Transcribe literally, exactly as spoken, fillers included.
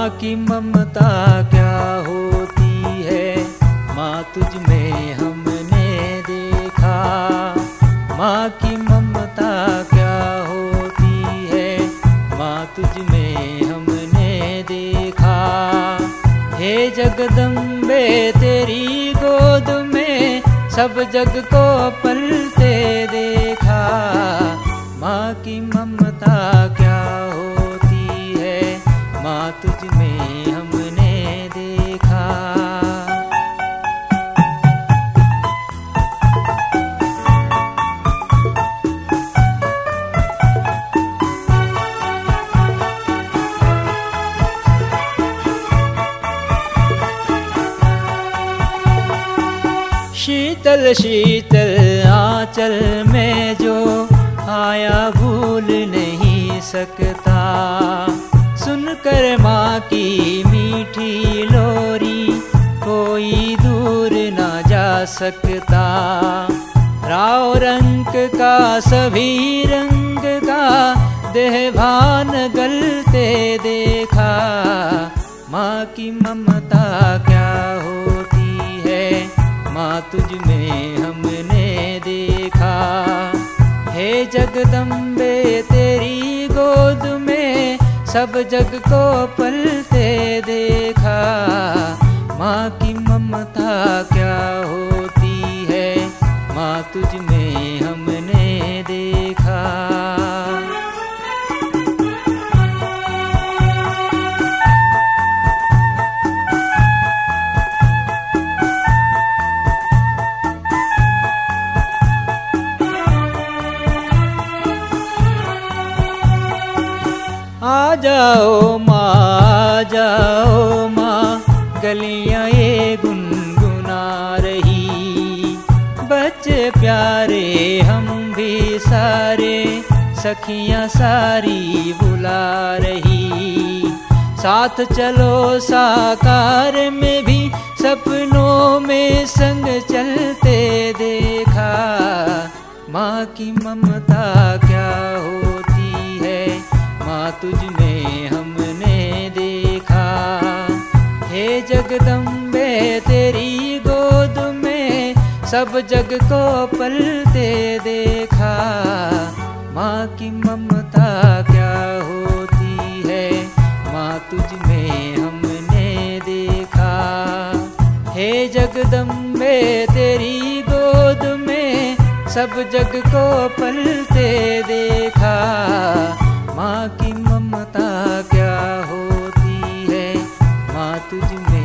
माँ की ममता क्या होती है, माँ तुझ में हमने देखा। माँ की ममता क्या होती है, माँ तुझ में हमने देखा। हे जगदम्बे तेरी गोद में सब जग को पलते देखा। माँ की ममता क्या होती है, माँ तुझ में हमने देखा। शीतल शीतल आंचल में जो आया भूल नहीं सकता। सुनकर माँ की मीठी लोरी कोई दूर ना जा सकता। राव रंग का सभी रंग का देहभान गलते देखा। माँ की ममता क्या होती है, माँ तुझ में हमने देखा। हे जगदम्बे तेरी गोद में सब जग को पलते देखा। माँ की ममता क्या होती है, माँ तुझ में हमने देखा। आ जाओ माँ, आ जाओ माँ, गलियाँ ये गुनगुना रही। बच्चे प्यारे हम भी सारे, सखियाँ सारी बुला रही। साथ चलो साकार में भी सपनों में संग चलते देखा। माँ की ममता क्या होती है, माँ तुझ में हमने देखा। हे जगदम्बे तेरी गोद में सब जग को पलते देखा। माँ की ममता क्या होती है, माँ तुझ में हमने देखा। हे जगदम्बे तेरी गोद में सब जग को पलते देखा। माँ की ममता क्या होती है, माँ तुझ में